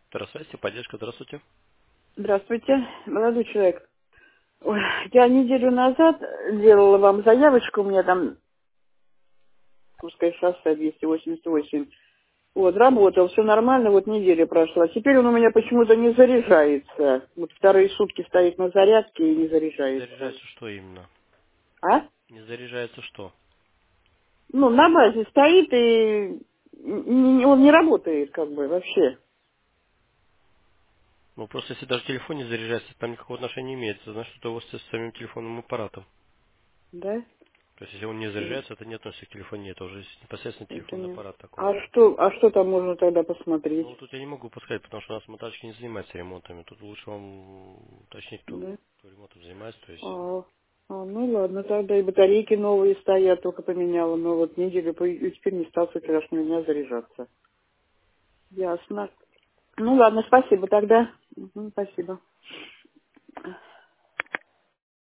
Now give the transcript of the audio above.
Здравствуйте, поддержка, здравствуйте. Здравствуйте, молодой человек. Ой, я неделю назад делала вам заявочку, у меня там Курское шоссе 288. Вот, работал, все нормально, вот неделя прошла. Теперь он у меня почему-то не заряжается. Вот вторые сутки стоит на зарядке и не Не заряжается. заряжается что именно? А? Не заряжается что? Ну, на базе стоит и он не работает как бы вообще. Ну просто если даже телефон не заряжается, там никакого отношения не имеет. Это значит, что это у вас с самим телефонным аппаратом. Да? То есть если он не М, заряжается, это не относится к телефону, это уже непосредственно Это телефонный не... аппарат такой. А что там можно тогда посмотреть? Ну тут я не могу подсказать, потому что у нас монтажки не занимаются ремонтами. Тут лучше вам уточнить, Да? кто ремонтом занимается. То есть, Ну ладно, тогда и батарейки новые стоят, только поменяла, но вот неделю и теперь не стал со вчерашнего дня заряжаться. Ясно. Ну ладно, спасибо тогда. Спасибо.